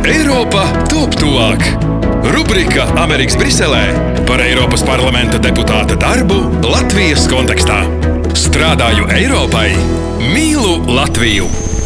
Eiropa top tuvāk. Rubrika Amerikas Briselē par Eiropas parlamenta deputāta darbu Latvijas kontekstā. Strādāju Eiropai, mīlu Latviju.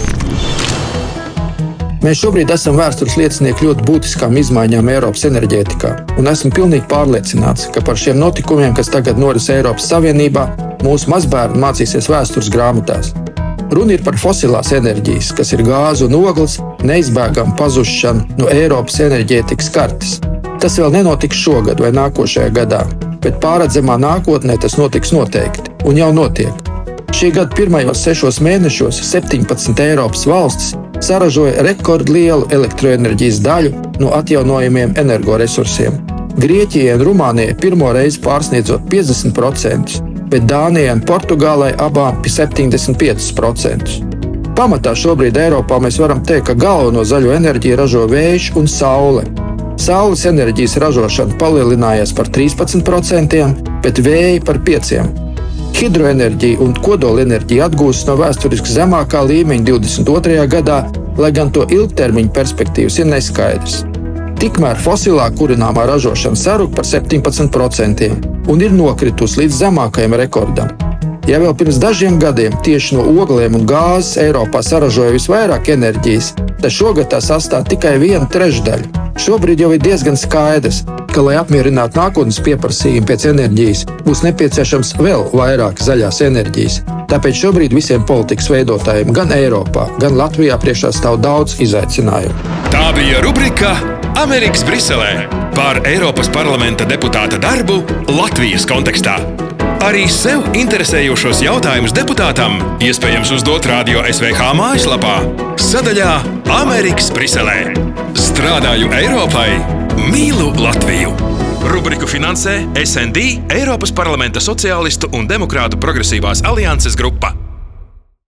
Mēs šobrīd esam vēstures liecinieki ļoti būtiskām izmaiņām Eiropas enerģētikā, un esmu pilnīgi pārliecināts, ka par šiem notikumiem, kas tagad noris Eiropas Savienībā, mūsu mazbērni mācīsies vēstures grāmatās. Runa ir par fosilās enerģijas, kas ir gāze un ogles, neizbēgama pazušana no Eiropas enerģētikas kartes. Tas vēl nenotiks šogad vai nākošajā gadā, bet pārredzamā nākotnē tas notiks noteikti, un jau notiek. Šī gada pirmajos 6 mēnešos 17 Eiropas valstis saražoja rekordlielu elektroenerģijas daļu no atjaunojamiem energoresursiem. Grieķijai un Rumānijai pirmo reizi pārsniedzot 50%, bet Dānijai un Portugālei abām 75%. Pamatā šobrīd Eiropā mēs varam teikt, ka galveno zaļo enerģiju ražo vējš un saule. Saules enerģijas ražošana palielinājās par 13%, bet vēja par 5%. Hidroenerģija un kodolenerģija atgūstas no vēsturiski zemākā līmeņa 22. gadā, lai gan to ilgtermiņa perspektīvas ir neskaidrs. Tikmēr fosilā kurināmā ražošana sarūk par 17% un ir nokritusi līdz zemākajam rekordam. Ja vēl pirms dažiem gadiem tieši no ogliem un gāzes Eiropā saražoja visvairāk enerģijas, tad šogad tā sastāv tikai 1/3. Šobrīd jau ir diezgan skaidrs, ka, lai apmierinātu nākotnes pieprasījumu pēc enerģijas, būs nepieciešams vēl vairāk zaļās enerģijas. Tāpēc šobrīd visiem politikas veidotājiem gan Eiropā, gan Latvijā priekšā stāv daudz izaicinājumu. Tā bija rubrika Amerikas Briselē par Eiropas parlamenta deputāta darbu Latvijas kontekstā. Arī sev interesējošos jautājumus deputātam iespējams uzdot Radio SVH mājaslapā sadaļā Amerikas Briselē. Strādāju Eiropai, mīlu Latviju. Rubriku finansē SND, Eiropas parlamenta sociālistu un demokrātu progresīvās alianses grupa.